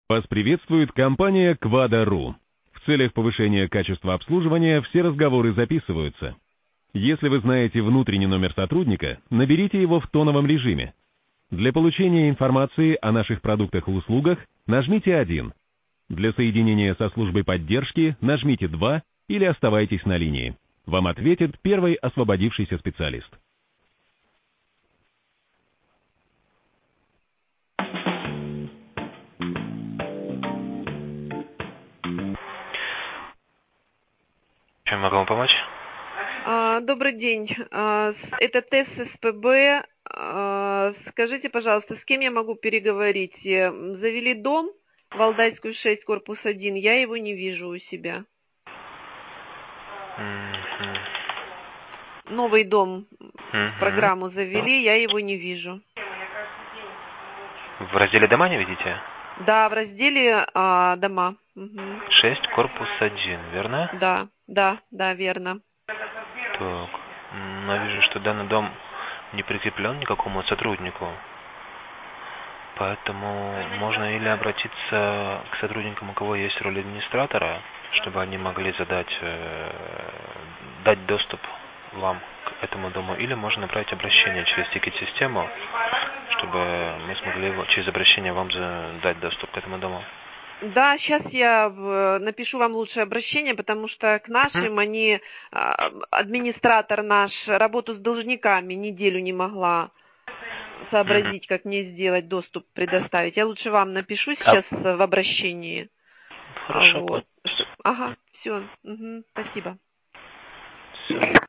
Вас приветствует компания Quada.ru. В целях повышения качества обслуживания все разговоры записываются. Если вы знаете внутренний номер сотрудника, наберите его в тоновом режиме. Для получения информации о наших продуктах и услугах нажмите 1. Для соединения со службой поддержки нажмите 2 или оставайтесь на линии. Вам ответит первый освободившийся специалист. Чем могу вам помочь? Добрый день. Это ТЭС СПБ. Скажите, пожалуйста, с кем я могу переговорить? Завели дом, Валдайскую 6, корпус 1. Я его не вижу у себя. Новый дом в программу завели, я его не вижу. В разделе «Дома» не видите? Да, в разделе «Дома». 6, корпус 1, верно? Да, верно. Так, я вижу, что данный дом не прикреплен никакому сотруднику. Поэтому можно или обратиться к сотрудникам, у кого есть роль администратора, чтобы они могли дать доступ вам к этому дому, или можно направить обращение через тикет-систему, чтобы мы смогли через обращение вам дать доступ к этому дому. Да, сейчас я напишу вам лучшее обращение, потому что к нашим администратор наш работу с должниками неделю не могла сообразить, как мне сделать доступ, предоставить. Я лучше вам напишу сейчас в обращении. Хорошо. Вот. Ага, все. Спасибо. Все.